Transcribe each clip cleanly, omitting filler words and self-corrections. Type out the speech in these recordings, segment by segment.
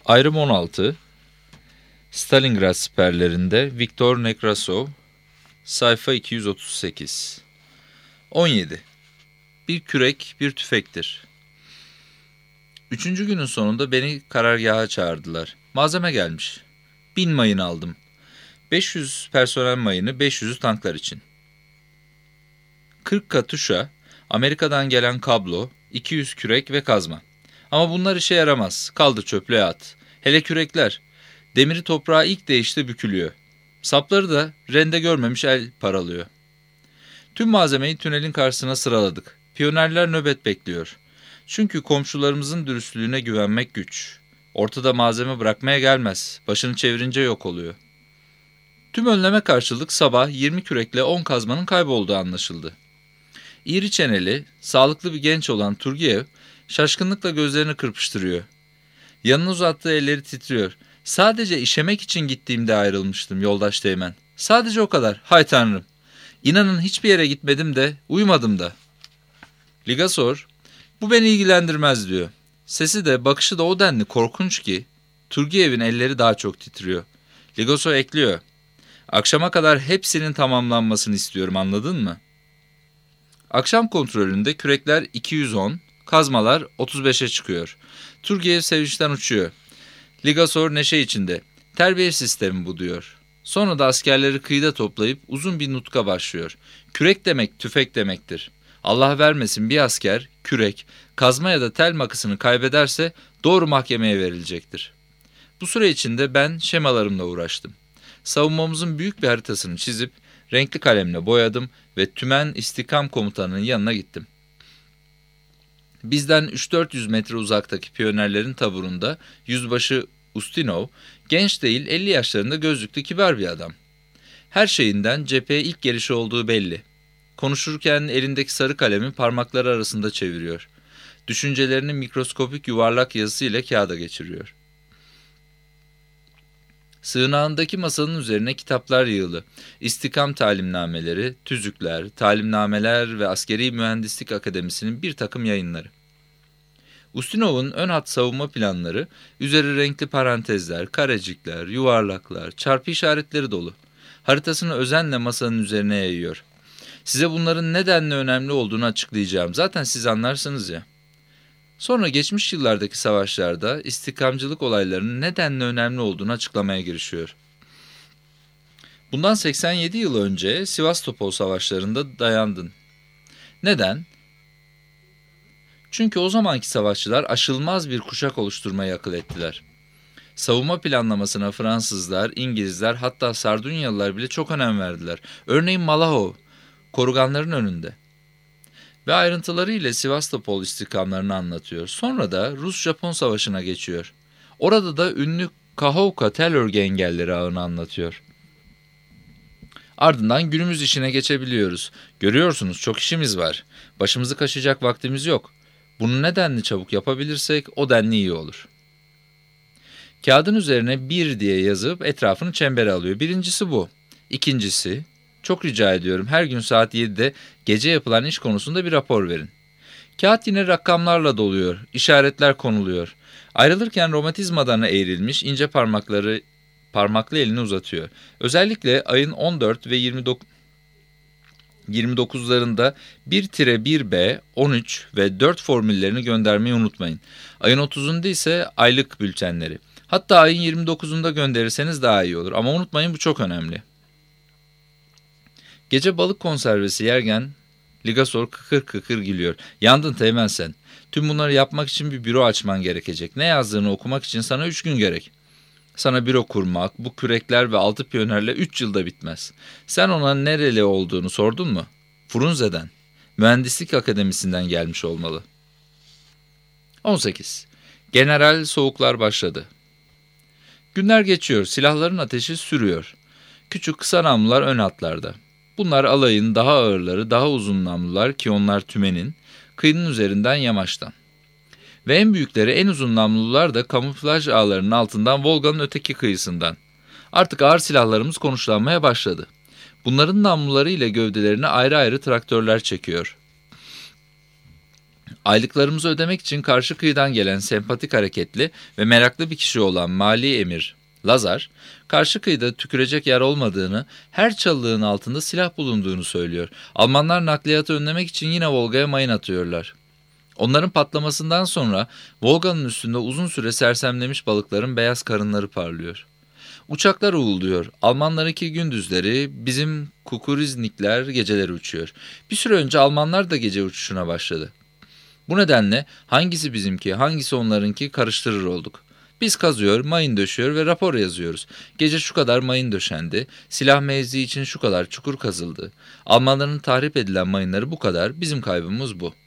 Ayrım 16. Stalingrad siperlerinde Viktor Nekrasov, sayfa 238. 17. Bir kürek, bir tüfektir. Üçüncü günün sonunda beni karargaha çağırdılar. Malzeme gelmiş. 1000 mayın aldım. 500 personel mayını, 500'ü tanklar için. 40 katuşa, Amerika'dan gelen kablo, 200 kürek ve kazma. Ama bunlar işe yaramaz. Kaldır çöplüğe at. Hele kürekler. Demiri toprağa ilk değişte bükülüyor. Sapları da rende görmemiş el paralıyor. Tüm malzemeyi tünelin karşısına sıraladık. Piyonerler nöbet bekliyor. Çünkü komşularımızın dürüstlüğüne güvenmek güç. Ortada malzeme bırakmaya gelmez. Başını çevirince yok oluyor. Tüm önleme karşılık sabah 20 kürekle 10 kazmanın kaybolduğu anlaşıldı. İri çeneli, sağlıklı bir genç olan Turgeyev şaşkınlıkla gözlerini kırpıştırıyor. Yanına uzattığı elleri titriyor. Sadece işemek için gittiğimde ayrılmıştım yoldaş Teğmen. Sadece o kadar. Hay Tanrım. İnanın hiçbir yere gitmedim de, uyumadım da. Ligasor, bu beni ilgilendirmez diyor. Sesi de bakışı da o denli korkunç ki Turgeyev'in elleri daha çok titriyor. Ligasor ekliyor. Akşama kadar hepsinin tamamlanmasını istiyorum, anladın mı? Akşam kontrolünde kürekler 210, kazmalar 35'e çıkıyor. Turgeyev sevinçten uçuyor. Ligasor neşe içinde. Terbiye sistemi bu diyor. Sonra da askerleri kıyıda toplayıp uzun bir nutka başlıyor. Kürek demek tüfek demektir. Allah vermesin bir asker kürek, kazma ya da tel makasını kaybederse doğru mahkemeye verilecektir. Bu süre içinde ben şemalarımla uğraştım. Savunmamızın büyük bir haritasını çizip renkli kalemle boyadım ve Tümen İstikam Komutanı'nın yanına gittim. Bizden 300-400 metre uzaktaki piyonerlerin taburunda yüzbaşı Ustinov, genç değil 50 yaşlarında gözlüklü kibar bir adam. Her şeyinden cepheye ilk gelişi olduğu belli. Konuşurken elindeki sarı kalemi parmakları arasında çeviriyor. Düşüncelerini mikroskopik yuvarlak yazısıyla kağıda geçiriyor. Sığınağındaki masanın üzerine kitaplar yığılı. İstikam talimnameleri, tüzükler, talimnameler ve Askeri Mühendislik Akademisi'nin bir takım yayınları. Ustinov'un ön hat savunma planları, üzeri renkli parantezler, karecikler, yuvarlaklar, çarpı işaretleri dolu. Haritasını özenle masanın üzerine yayıyor. Size bunların nedenle önemli olduğunu açıklayacağım. Zaten siz anlarsınız ya. Sonra geçmiş yıllardaki savaşlarda istikamcılık olaylarının nedenle önemli olduğunu açıklamaya girişiyor. Bundan 87 yıl önce Sivastopol savaşlarında dayandın. Neden? Çünkü o zamanki savaşçılar aşılmaz bir kuşak oluşturmayı akıl ettiler. Savunma planlamasına Fransızlar, İngilizler, hatta Sardunyalılar bile çok önem verdiler. Örneğin Malahov, koruganların önünde. Ve ayrıntılarıyla Sivastopol istikamlarını anlatıyor. Sonra da Rus-Japon savaşına geçiyor. Orada da ünlü Kahovka tel örgü engelleri ağını anlatıyor. Ardından günümüz işine geçebiliyoruz. Görüyorsunuz çok işimiz var. Başımızı kaşıyacak vaktimiz yok. Bunu ne denli çabuk yapabilirsek o denli iyi olur. Kağıdın üzerine 1 diye yazıp etrafını çembere alıyor. Birincisi bu. İkincisi, çok rica ediyorum her gün saat 7'de gece yapılan iş konusunda bir rapor verin. Kağıt yine rakamlarla doluyor, işaretler konuluyor. Ayrılırken romatizmadan eğrilmiş ince parmaklı elini uzatıyor. Özellikle ayın 14 ve 29'larında 1-1B, 13 ve 4 formüllerini göndermeyi unutmayın. Ayın 30'unda ise aylık bültenleri. Hatta ayın 29'unda gönderirseniz daha iyi olur ama unutmayın bu çok önemli. Gece balık konservesi yerken Ligasor kıkır kıkır gülüyor. Yandın Teğmen sen. Tüm bunları yapmak için bir büro açman gerekecek. Ne yazdığını okumak için sana 3 gün gerek. Sana büro kurmak, bu kürekler ve 6 piyonerle 3 yılda bitmez. Sen ona nereli olduğunu sordun mu? Frunze'den. Mühendislik Akademisi'nden gelmiş olmalı. 18. General soğuklar başladı. Günler geçiyor, silahların ateşi sürüyor. Küçük kısa namlular ön hatlarda. Bunlar alayın daha ağırları, daha uzun namlular ki onlar Tümen'in, kıyının üzerinden yamaçtan. Ve en büyükleri, en uzun namlular da kamuflaj ağlarının altından Volga'nın öteki kıyısından. Artık ağır silahlarımız konuşlanmaya başladı. Bunların namluları ile gövdelerini ayrı ayrı traktörler çekiyor. Aylıklarımızı ödemek için karşı kıyıdan gelen sempatik hareketli ve meraklı bir kişi olan mali emir Lazar, karşı kıyıda tükürecek yer olmadığını, her çalılığın altında silah bulunduğunu söylüyor. Almanlar nakliyatı önlemek için yine Volga'ya mayın atıyorlar. Onların patlamasından sonra Volga'nın üstünde uzun süre sersemlemiş balıkların beyaz karınları parlıyor. Uçaklar uğulduyor. Almanlarınki gündüzleri, bizim kukuriznikler geceleri uçuyor. Bir süre önce Almanlar da gece uçuşuna başladı. Bu nedenle hangisi bizimki, hangisi onlarınki karıştırır olduk. Biz kazıyor, mayın döşüyor ve rapor yazıyoruz. Gece şu kadar mayın döşendi, silah mevzi için şu kadar çukur kazıldı. Almanların tahrip edilen mayınları bu kadar, bizim kaybımız bu.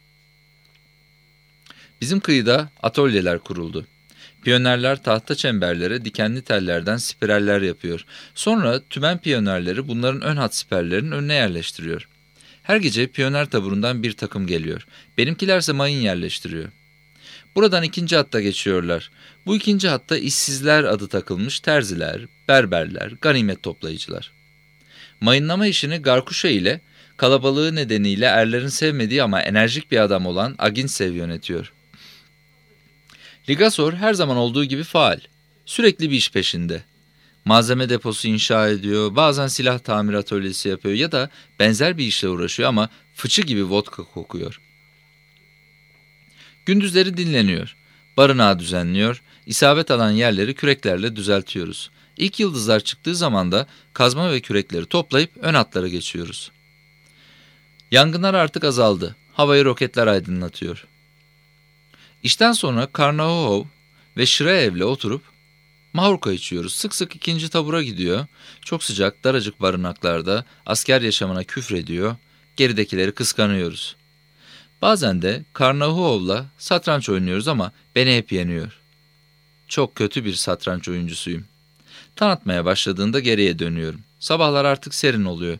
Bizim kıyıda atölyeler kuruldu. Piyonerler tahta çemberlere dikenli tellerden spiraller yapıyor. Sonra tümen piyonerleri bunların ön hat siperlerinin önüne yerleştiriyor. Her gece piyoner taburundan bir takım geliyor. Benimkilerse mayın yerleştiriyor. Buradan ikinci hatta geçiyorlar. Bu ikinci hatta işsizler adı takılmış terziler, berberler, ganimet toplayıcılar. Mayınlama işini Garkuşa ile kalabalığı nedeniyle erlerin sevmediği ama enerjik bir adam olan Agintsev yönetiyor. Ligasor her zaman olduğu gibi faal. Sürekli bir iş peşinde. Malzeme deposu inşa ediyor, bazen silah tamir atölyesi yapıyor ya da benzer bir işle uğraşıyor ama fıçı gibi vodka kokuyor. Gündüzleri dinleniyor, barınağı düzenliyor, isabet alan yerleri küreklerle düzeltiyoruz. İlk yıldızlar çıktığı zaman da kazma ve kürekleri toplayıp ön hatlara geçiyoruz. Yangınlar artık azaldı, havayı roketler aydınlatıyor. İşten sonra Karnahohov ve Shraev'le oturup Mahurka içiyoruz. Sık sık ikinci tabura gidiyor. Çok sıcak, daracık barınaklarda asker yaşamına küfrediyor. Geridekileri kıskanıyoruz. Bazen de Karnahuov'la satranç oynuyoruz ama beni hep yeniyor. Çok kötü bir satranç oyuncusuyum. Tanıtmaya başladığında geriye dönüyorum. Sabahlar artık serin oluyor.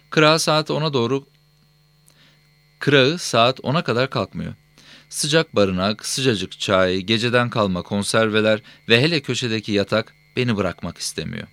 Kırağı saat 10'a kadar kalkmıyor. Sıcak barınak, sıcacık çay, geceden kalma konserveler ve hele köşedeki yatak beni bırakmak istemiyor.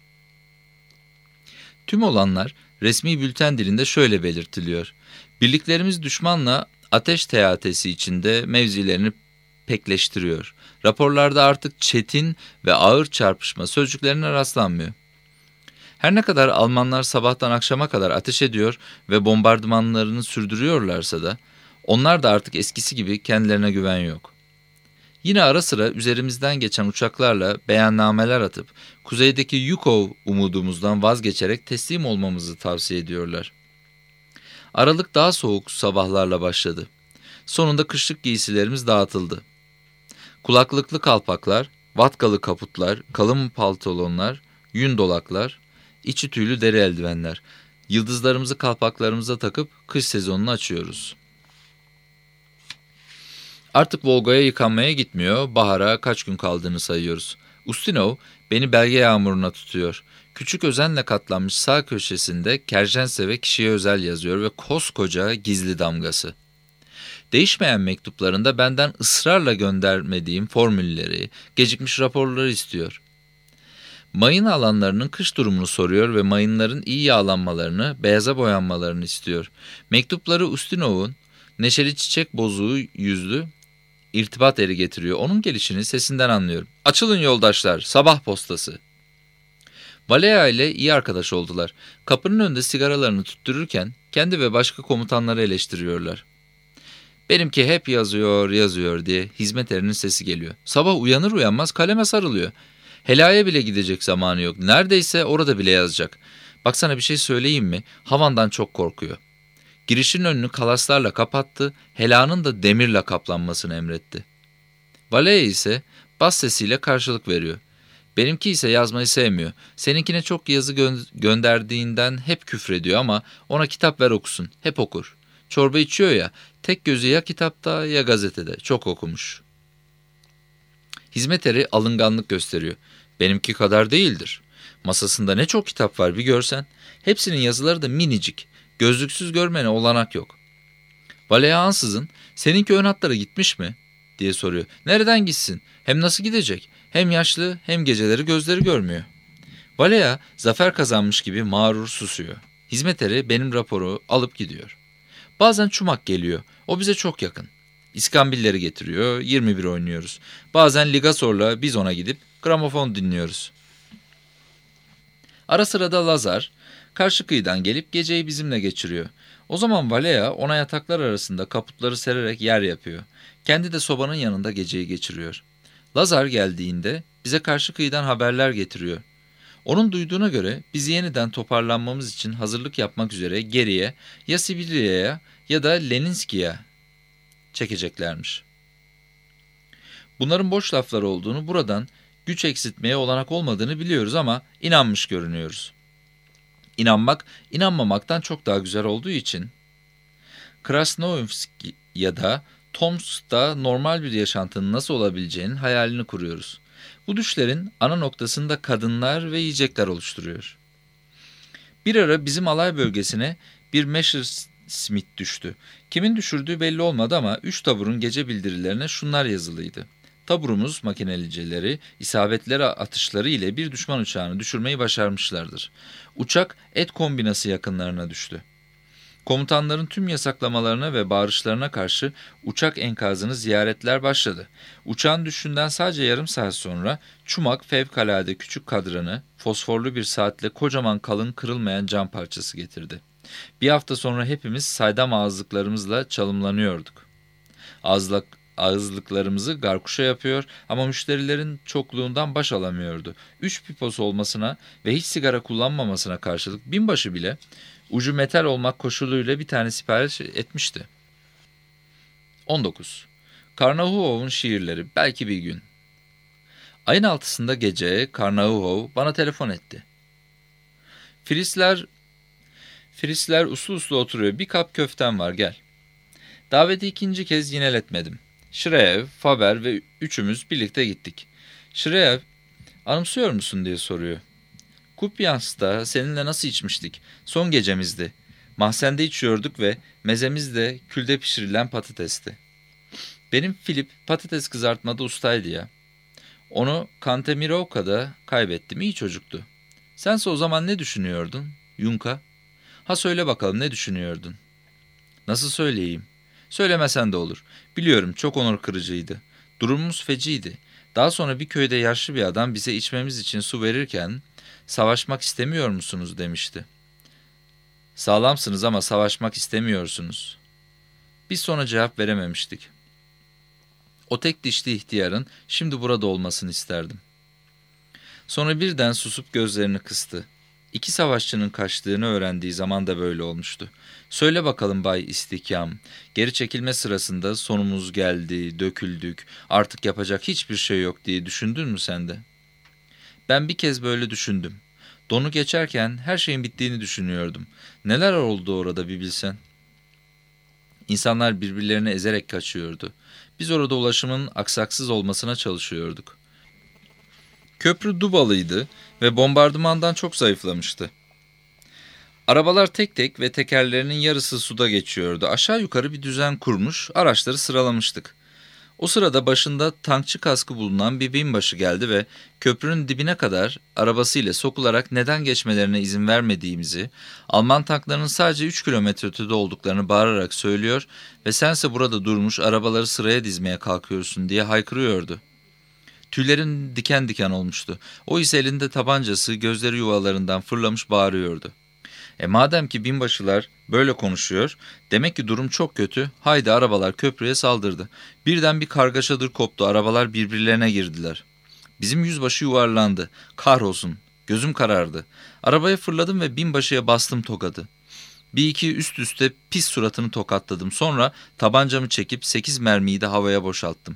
Tüm olanlar resmi bülten dilinde şöyle belirtiliyor. Birliklerimiz düşmanla ateş teatesi içinde mevzilerini pekleştiriyor. Raporlarda artık çetin ve ağır çarpışma sözcüklerine rastlanmıyor. Her ne kadar Almanlar sabahtan akşama kadar ateş ediyor ve bombardımanlarını sürdürüyorlarsa da onlar da artık eskisi gibi kendilerine güven yok. Yine ara sıra üzerimizden geçen uçaklarla beyannameler atıp kuzeydeki Yukov umudumuzdan vazgeçerek teslim olmamızı tavsiye ediyorlar. Aralık daha soğuk sabahlarla başladı. Sonunda kışlık giysilerimiz dağıtıldı. Kulaklıklı kalpaklar, vatkalı kaputlar, kalın pantolonlar, yün dolaklar, içi tüylü deri eldivenler. Yıldızlarımızı kalpaklarımıza takıp kış sezonunu açıyoruz. Artık Volga'ya yıkanmaya gitmiyor, bahara kaç gün kaldığını sayıyoruz. Ustinov beni belge yağmuruna tutuyor. Küçük özenle katlanmış sağ köşesinde Kerjense kişiye özel yazıyor ve koskoca gizli damgası. Değişmeyen mektuplarında benden ısrarla göndermediğim formülleri, gecikmiş raporları istiyor. Mayın alanlarının kış durumunu soruyor ve mayınların iyi yağlanmalarını, beyaza boyanmalarını istiyor. Mektupları Ustinov'un neşeli çiçek bozuğu yüzlü irtibat eri getiriyor. Onun gelişini sesinden anlıyorum. Açılın yoldaşlar, sabah postası. Valea ile iyi arkadaş oldular. Kapının önünde sigaralarını tüttürürken kendi ve başka komutanları eleştiriyorlar. Benimki hep yazıyor, yazıyor diye hizmet erinin sesi geliyor. Sabah uyanır uyanmaz kaleme sarılıyor. Helaya bile gidecek zamanı yok. Neredeyse orada bile yazacak. Baksana bir şey söyleyeyim mi? Havandan çok korkuyor. Girişin önünü kalaslarla kapattı, helanın da demirle kaplanmasını emretti. Valeye ise bas sesiyle karşılık veriyor. Benimki ise yazmayı sevmiyor. Seninkine çok yazı gönderdiğinden hep küfrediyor ama ona kitap ver okusun. Hep okur. Çorba içiyor ya, tek gözü ya kitapta ya gazetede. Çok okumuş. Hizmet eri alınganlık gösteriyor. Benimki kadar değildir. Masasında ne çok kitap var bir görsen. Hepsinin yazıları da minicik. Gözlüksüz görmene olanak yok. Valea ansızın, seninki ön hatlara gitmiş mi diye soruyor. Nereden gitsin? Hem nasıl gidecek? Hem yaşlı hem geceleri gözleri görmüyor. Valea zafer kazanmış gibi mağrur susuyor. Hizmet eri benim raporu alıp gidiyor. Bazen Çumak geliyor. O bize çok yakın. İskambilleri getiriyor, 21 oynuyoruz. Bazen Ligasor'la biz ona gidip gramofon dinliyoruz. Ara sıra da Lazar karşı kıyıdan gelip geceyi bizimle geçiriyor. O zaman Valea ona yataklar arasında kaputları sererek yer yapıyor. Kendi de sobanın yanında geceyi geçiriyor. Lazar geldiğinde bize karşı kıyıdan haberler getiriyor. Onun duyduğuna göre bizi yeniden toparlanmamız için hazırlık yapmak üzere geriye ya Sibirya'ya ya da Leninski'ye çekeceklermiş. Bunların boş laflar olduğunu, buradan güç eksiltmeye olanak olmadığını biliyoruz ama inanmış görünüyoruz. İnanmak, inanmamaktan çok daha güzel olduğu için Krasnoyarsk ya da Tomsk'ta normal bir yaşantının nasıl olabileceğinin hayalini kuruyoruz. Bu düşlerin ana noktasında kadınlar ve yiyecekler oluşturuyor. Bir ara bizim alay bölgesine bir Messerschmitt düştü. Kimin düşürdüğü belli olmadı ama 3 taburun gece bildirilerine şunlar yazılıydı. Taburumuz makineliceleri, isabetli atışları ile bir düşman uçağını düşürmeyi başarmışlardır. Uçak et kombinası yakınlarına düştü. Komutanların tüm yasaklamalarına ve bağırışlarına karşı uçak enkazını ziyaretler başladı. Uçağın düşüşünden sadece yarım saat sonra Çumak fevkalade küçük kadranı fosforlu bir saatle kocaman kalın kırılmayan cam parçası getirdi. Bir hafta sonra hepimiz saydam ağızlıklarımızla çalımlanıyorduk. Ağızlıklarımızı garkuşa yapıyor ama müşterilerin çokluğundan baş alamıyordu. 3 piposu olmasına ve hiç sigara kullanmamasına karşılık binbaşı bile ucu metal olmak koşuluyla bir tane sipariş etmişti. 19. Karnahuov'un şiirleri, belki bir gün. Ayın 6'sında gece Karnahuov bana telefon etti. Frisler uslu uslu oturuyor. Bir kap köftem var, gel. Daveti ikinci kez yineletmedim. Şireyev, Faber ve üçümüz birlikte gittik. Şireyev, anımsıyor musun diye soruyor. Kupyans'ta seninle nasıl içmiştik? Son gecemizdi. Mahzende içiyorduk ve mezemiz de külde pişirilen patatesti. Benim Filip patates kızartmada ustaydı ya. Onu Kantemirovka'da kaybettim, iyi çocuktu. Sense o zaman ne düşünüyordun, Yunka? Ha söyle bakalım, ne düşünüyordun? Nasıl söyleyeyim? Söylemesen de olur. Biliyorum, çok onur kırıcıydı. Durumumuz feciydi. Daha sonra bir köyde yaşlı bir adam bize içmemiz için su verirken savaşmak istemiyor musunuz demişti. Sağlamsınız ama savaşmak istemiyorsunuz. Biz sonra cevap verememiştik. O tek dişli ihtiyarın şimdi burada olmasını isterdim. Sonra birden susup gözlerini kıstı. 2 savaşçının kaçtığını öğrendiği zaman da böyle olmuştu. Söyle bakalım Bay İstihkam, geri çekilme sırasında sonumuz geldi, döküldük, artık yapacak hiçbir şey yok diye düşündün mü sen de? Ben bir kez böyle düşündüm. Donu geçerken her şeyin bittiğini düşünüyordum. Neler oldu orada bir bilsen. İnsanlar birbirlerini ezerek kaçıyordu. Biz orada ulaşımın aksaksız olmasına çalışıyorduk. Köprü dubalıydı ve bombardımandan çok zayıflamıştı. Arabalar tek tek ve tekerlerinin yarısı suda geçiyordu. Aşağı yukarı bir düzen kurmuş, araçları sıralamıştık. O sırada başında tankçı kaskı bulunan bir binbaşı geldi ve köprünün dibine kadar arabasıyla sokularak neden geçmelerine izin vermediğimizi, Alman tanklarının sadece 3 kilometre ötede olduklarını bağırarak söylüyor ve sense burada durmuş arabaları sıraya dizmeye kalkıyorsun diye haykırıyordu. Tüylerin diken diken olmuştu. O ise elinde tabancası, gözleri yuvalarından fırlamış bağırıyordu. Madem ki binbaşılar böyle konuşuyor, demek ki durum çok kötü. Haydi arabalar köprüye saldırdı. Birden bir kargaşadır koptu. Arabalar birbirlerine girdiler. Bizim yüzbaşı yuvarlandı. Kahrolsun. Gözüm karardı. Arabaya fırladım ve binbaşıya bastım tokadı. Bir iki üst üste pis suratını tokatladım. Sonra tabancamı çekip 8 mermiyi de havaya boşalttım.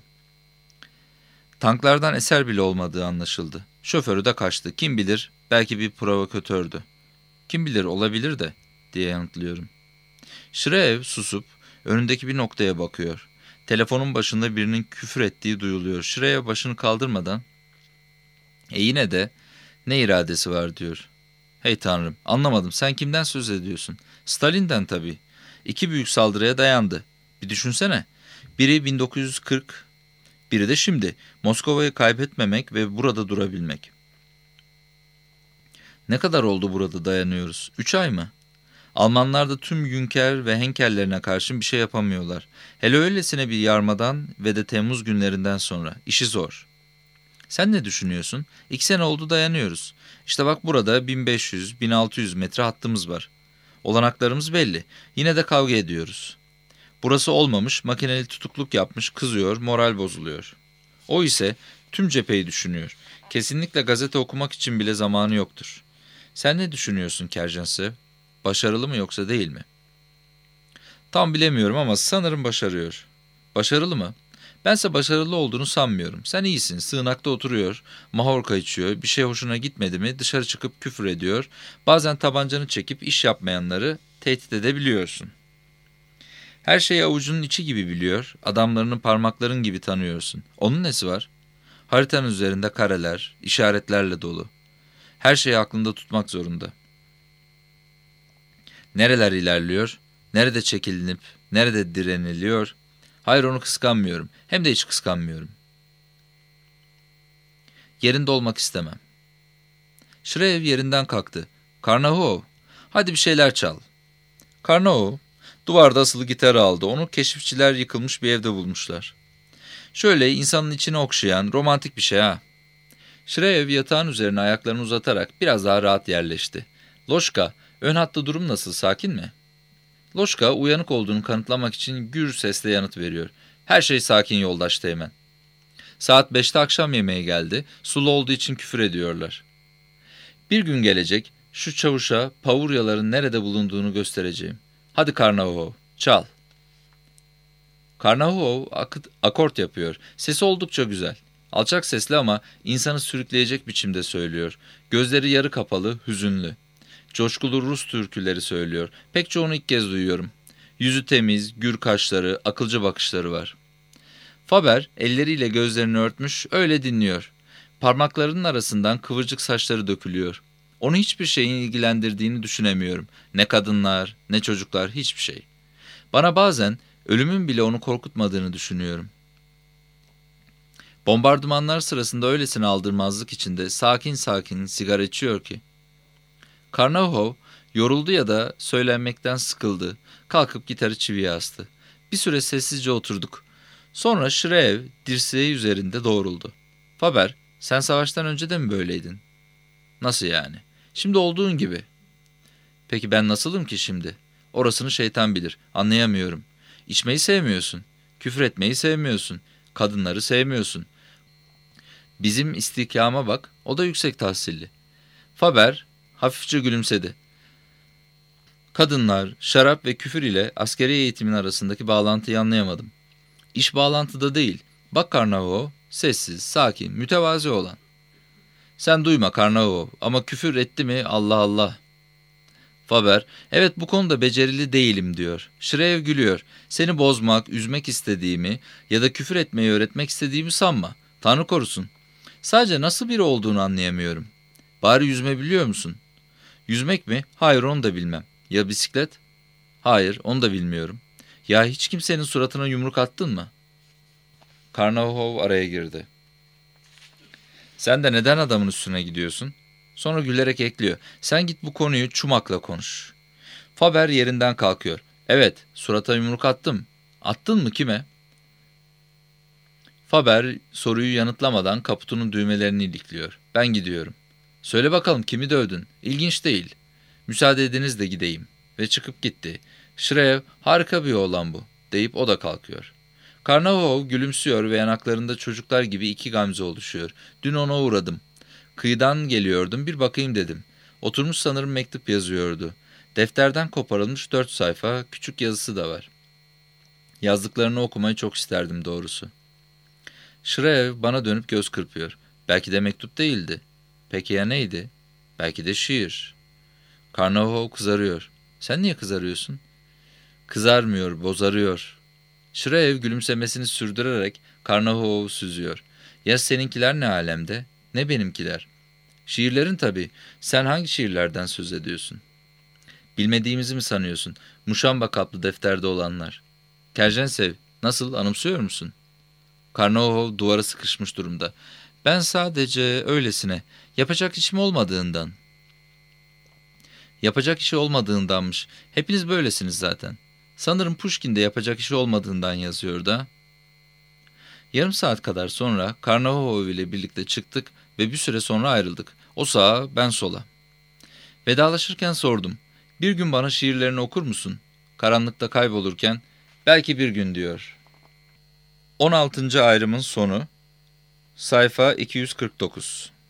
Tanklardan eser bile olmadığı anlaşıldı. Şoförü de kaçtı. Kim bilir, belki bir provokatördü. Kim bilir, olabilir de diye yanıtlıyorum. Şireyev susup önündeki bir noktaya bakıyor. Telefonun başında birinin küfür ettiği duyuluyor. Şireyev başını kaldırmadan yine de ne iradesi var diyor. Hey tanrım, anlamadım, sen kimden söz ediyorsun? Stalin'den tabii. 2 büyük saldırıya dayandı. Bir düşünsene. Biri 1940, biri de şimdi. Moskova'yı kaybetmemek ve burada durabilmek. Ne kadar oldu burada dayanıyoruz? 3 ay mı? Almanlar da tüm Junker ve Henkellerine karşın bir şey yapamıyorlar. Hele öylesine bir yarmadan ve de Temmuz günlerinden sonra. İşi zor. Sen ne düşünüyorsun? 2 sene oldu dayanıyoruz. İşte bak burada 1500-1600 metre hattımız var. Olanaklarımız belli. Yine de kavga ediyoruz. Burası olmamış, makineli tutukluk yapmış, kızıyor, moral bozuluyor. O ise tüm cepheyi düşünüyor. Kesinlikle gazete okumak için bile zamanı yoktur. Sen ne düşünüyorsun Kercansev? Başarılı mı yoksa değil mi? Tam bilemiyorum ama sanırım başarıyor. Başarılı mı? Bense başarılı olduğunu sanmıyorum. Sen iyisin, sığınakta oturuyor, mahorka içiyor, bir şey hoşuna gitmedi mi dışarı çıkıp küfür ediyor. Bazen tabancanı çekip iş yapmayanları tehdit edebiliyorsun. Her şeyi avucunun içi gibi biliyor, adamlarını parmakların gibi tanıyorsun. Onun nesi var? Haritanın üzerinde kareler, işaretlerle dolu. Her şeyi aklında tutmak zorunda. Nereler ilerliyor, nerede çekilinip, nerede direniliyor? Hayır onu kıskanmıyorum, hem de hiç kıskanmıyorum. Yerinde olmak istemem. Shreyev yerinden kalktı. Karnahov, hadi bir şeyler çal. Karnahov, duvarda asılı gitarı aldı. Onu keşifçiler yıkılmış bir evde bulmuşlar. Şöyle insanın içini okşayan romantik bir şey ha. Shreyev yatağın üzerine ayaklarını uzatarak biraz daha rahat yerleşti. Loşka, ön hatta durum nasıl, sakin mi? Loşka uyanık olduğunu kanıtlamak için gür sesle yanıt veriyor. Her şey sakin yoldaş Teğmen. Saat 5'te akşam yemeği geldi. Sulu olduğu için küfür ediyorlar. Bir gün gelecek, şu çavuşa Pavuryaların nerede bulunduğunu göstereceğim. Hadi Karnavov, çal. Karnavov akort yapıyor. Sesi oldukça güzel. Alçak sesli ama insanı sürükleyecek biçimde söylüyor. Gözleri yarı kapalı, hüzünlü. Coşkulu Rus türküleri söylüyor. Pek çoğunu ilk kez duyuyorum. Yüzü temiz, gür kaşları, akılcı bakışları var. Faber elleriyle gözlerini örtmüş, öyle dinliyor. Parmaklarının arasından kıvırcık saçları dökülüyor. Onu hiçbir şeyin ilgilendirdiğini düşünemiyorum. Ne kadınlar, ne çocuklar, hiçbir şey. Bana bazen ölümün bile onu korkutmadığını düşünüyorum. Bombardımanlar sırasında öylesine aldırmazlık içinde sakin sakin sigara içiyor ki. Karnahov yoruldu ya da söylenmekten sıkıldı. Kalkıp gitarı çiviye astı. Bir süre sessizce oturduk. Sonra Shreyev dirseği üzerinde doğruldu. Faber, sen savaştan önce de mi böyleydin? Nasıl yani? Şimdi olduğun gibi. Peki ben nasılım ki şimdi? Orasını şeytan bilir. Anlayamıyorum. İçmeyi sevmiyorsun. Küfür etmeyi sevmiyorsun. Kadınları sevmiyorsun. Bizim istikama bak, o da yüksek tahsilli. Faber hafifçe gülümsedi. Kadınlar, şarap ve küfür ile askeri eğitimin arasındaki bağlantıyı anlayamadım. İş bağlantıda değil. Bak Karnavov, sessiz, sakin, mütevazi olan. Sen duyma Karnavov ama küfür etti mi Allah Allah. Faber, evet bu konuda becerili değilim diyor. Shreyev gülüyor. Seni bozmak, üzmek istediğimi ya da küfür etmeyi öğretmek istediğimi sanma. Tanrı korusun. Sadece nasıl biri olduğunu anlayamıyorum. Bari yüzme biliyor musun? Yüzmek mi? Hayır onu da bilmem. Ya bisiklet? Hayır onu da bilmiyorum. Ya hiç kimsenin suratına yumruk attın mı? Karnavov araya girdi. Sen de neden adamın üstüne gidiyorsun? Sonra gülerek ekliyor. Sen git bu konuyu Çumak'la konuş. Faber yerinden kalkıyor. Evet, surata yumruk attım. Attın mı kime? Faber soruyu yanıtlamadan kaputunun düğmelerini ilikliyor. Ben gidiyorum. Söyle bakalım kimi dövdün? İlginç değil. Müsaade ediniz de gideyim. Ve çıkıp gitti. Shreyev harika bir oğlan bu deyip o da kalkıyor. Karnavov gülümsüyor ve yanaklarında çocuklar gibi iki gamze oluşuyor. Dün ona uğradım. Kıyıdan geliyordum bir bakayım dedim. Oturmuş sanırım mektup yazıyordu. Defterden koparılmış 4 sayfa küçük yazısı da var. Yazdıklarını okumayı çok isterdim doğrusu. Shreyev bana dönüp göz kırpıyor. Belki de mektup değildi. Peki ya neydi? Belki de şiir. Karnavov kızarıyor. Sen niye kızarıyorsun? Kızarmıyor, bozarıyor. Shreyev gülümsemesini sürdürerek Karnahov'u süzüyor. Ya seninkiler ne alemde? Ne benimkiler? Şiirlerin tabii. Sen hangi şiirlerden söz ediyorsun? Bilmediğimizi mi sanıyorsun? Muşamba kaplı defterde olanlar. Kerjensev, nasıl anımsıyor musun? Karnahov duvara sıkışmış durumda. Ben sadece öylesine, yapacak işim olmadığından. Yapacak işi olmadığındanmış. Hepiniz böylesiniz zaten. Sanırım Pushkin de yapacak işi olmadığından yazıyor da. Yarım saat kadar sonra Karnavalov ile birlikte çıktık ve bir süre sonra ayrıldık. O sağa, ben sola. Vedalaşırken sordum. Bir gün bana şiirlerini okur musun? Karanlıkta kaybolurken, belki bir gün diyor. 16. ayrımın sonu, sayfa 249.